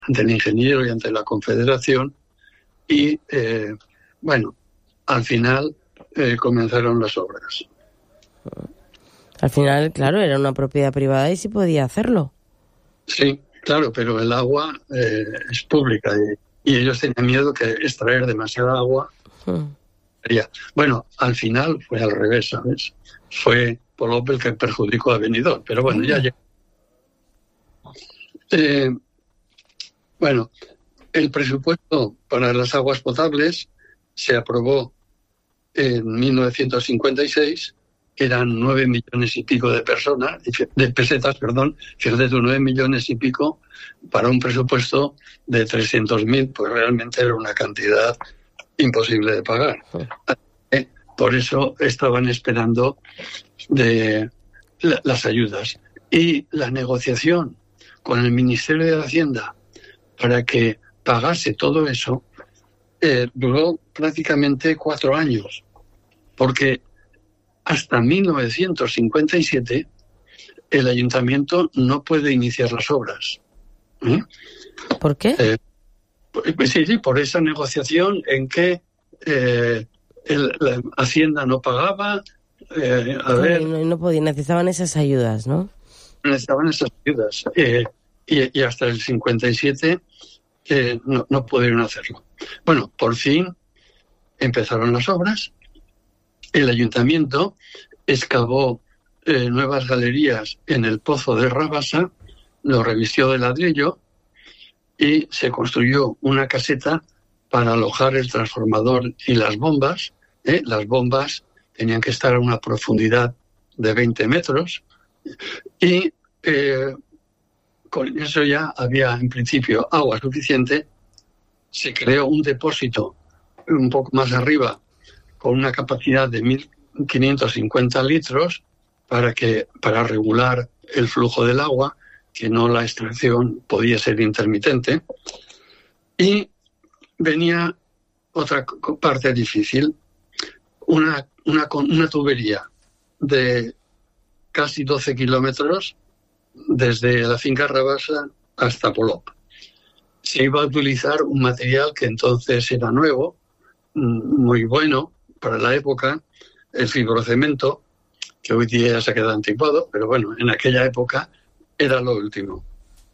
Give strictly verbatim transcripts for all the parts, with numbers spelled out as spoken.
ante el ingeniero y ante la Confederación, y eh, bueno, al final eh, comenzaron las obras. Al final, claro, era una propiedad privada y sí podía hacerlo. Sí, claro, pero el agua eh, es pública y, y ellos tenían miedo que extraer demasiada agua. Hmm. Bueno, al final fue al revés, ¿sabes? Fue Polop el que perjudicó a Benidorm, pero bueno, ya llegó. Eh, bueno, el presupuesto para las aguas potables se aprobó en mil novecientos cincuenta y seis, eran nueve millones y pico de personas, de pesetas, perdón, fíjate tú, nueve millones y pico para un presupuesto de trescientos mil, pues realmente era una cantidad imposible de pagar. Eh, por eso estaban esperando de la, las ayudas. Y la negociación con el Ministerio de Hacienda para que pagase todo eso eh, duró prácticamente cuatro años, porque hasta mil novecientos cincuenta y siete el ayuntamiento no puede iniciar las obras. ¿Eh? ¿Por qué? Eh, pues sí, sí, por esa negociación en que eh, el, la Hacienda no pagaba. Eh, a sí, ver, no, no podían, necesitaban esas ayudas, ¿no? Necesitaban esas ayudas. Eh, y, y hasta el cincuenta y siete eh, no, no pudieron hacerlo. Bueno, por fin empezaron las obras. El ayuntamiento excavó eh, nuevas galerías en el pozo de Rabasa, lo revistió de ladrillo y se construyó una caseta para alojar el transformador y las bombas. ¿eh? Las bombas tenían que estar a una profundidad de veinte metros y eh, con eso ya había en principio agua suficiente. Se creó un depósito un poco más arriba con una capacidad de mil quinientos cincuenta litros para que para regular el flujo del agua, que no la extracción podía ser intermitente. Y venía otra parte difícil, una, una, una tubería de casi doce kilómetros desde la finca Rabasa hasta Polop. Se iba a utilizar un material que entonces era nuevo, muy bueno para la época, el fibrocemento, que hoy día ya se ha quedado anticuado, pero bueno, en aquella época era lo último.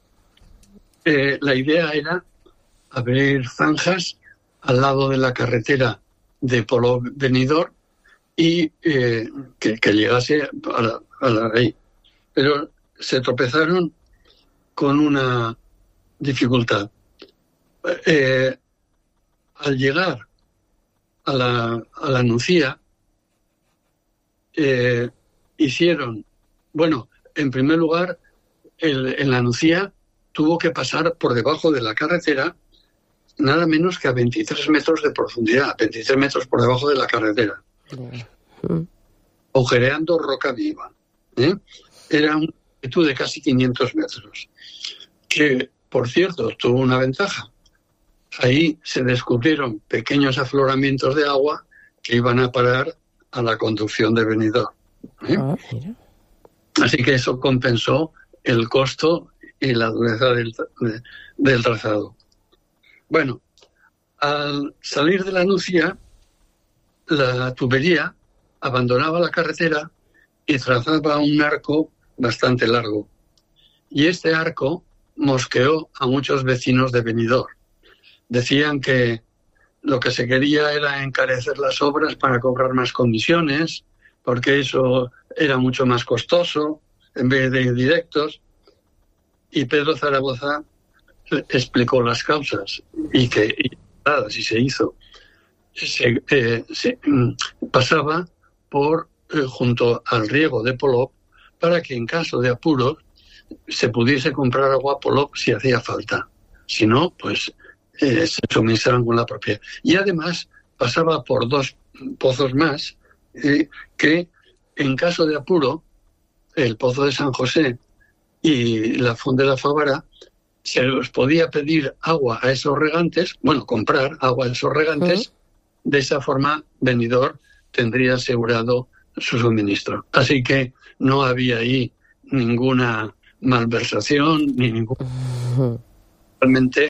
Eh, la idea era abrir zanjas al lado de la carretera de Polop-Benidorm y eh, que, que llegase a la, a la ahí. Pero se tropezaron con una dificultad. Eh, al llegar a la, a la Nucía, eh, hicieron, bueno, en primer lugar, el, en la Nucía tuvo que pasar por debajo de la carretera nada menos que a veintitrés metros de profundidad, veintitrés metros por debajo de la carretera, mm. agujereando roca viva. ¿eh? Era una altitud de casi quinientos metros, que, por cierto, tuvo una ventaja. Ahí se descubrieron pequeños afloramientos de agua que iban a parar a la conducción de Benidorm. ¿eh? Ah, mira. Así que eso compensó el costo y la dureza del, de, del trazado. Bueno, al salir de la Nucía, la tubería abandonaba la carretera y trazaba un arco bastante largo. Y este arco mosqueó a muchos vecinos de Benidorm. Decían que lo que se quería era encarecer las obras para cobrar más comisiones, porque eso era mucho más costoso en vez de directos. Y Pedro Zaragoza explicó las causas y que y, y se hizo. Se, eh, se mm, pasaba por eh, junto al riego de Polop para que en caso de apuros se pudiese comprar agua a Polop si hacía falta. Si no, pues eh, se suministraban con la propia. Y además pasaba por dos pozos más eh, que en caso de apuro, el pozo de San José y la Font de la Favara, se les podía pedir agua a esos regantes, bueno, comprar agua a esos regantes, uh-huh. De esa forma Benidorm tendría asegurado su suministro. Así que no había ahí ninguna malversación ni ningún... Uh-huh. realmente